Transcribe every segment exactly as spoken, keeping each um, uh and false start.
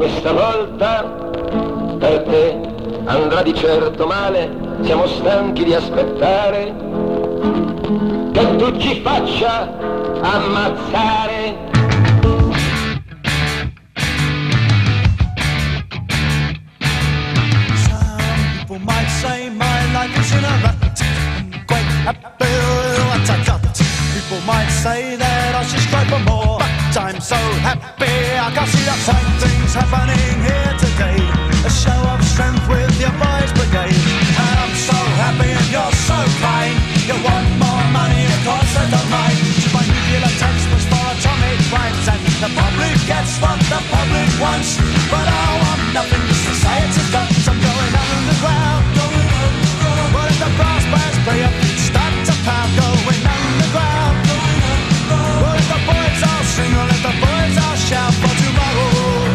questa volta per te andrà di certo male, siamo stanchi di aspettare che tu ci faccia ammazzare. Some people might say my life is in a rut, I'm quite happy with what I got. People might say that I should strive for more, but I'm so happy I can see the fine things happening here today. A show of strength with your boys brigade, and I'm so happy and you're so kind. You want more money, of course I don't mind. To buy nuclear textbooks for atomic rhymes, and the public gets what the public wants. But I want nothing, society's got. I'm going underground, going underground. What if the brass bands play up, start to pound, going underground, going underground. What if the boys all sing, or let the boys all shout for tomorrow?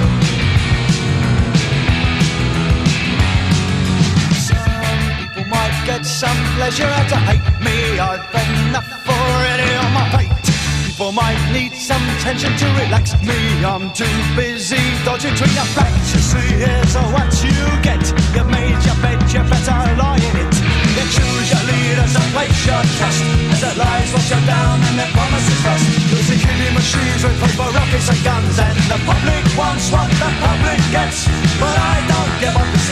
Get some pleasure out to hate me, I've enough already on my plate. People might need some tension to relax me, I'm too busy dodging between the facts. You see, here's what you get, you made your bed, you better lie in it. You choose your leaders and place your trust, as their lies wash you down and their promises rust. Using killing machines with paper, rockets and guns, and the public wants what the public gets. But I don't give up.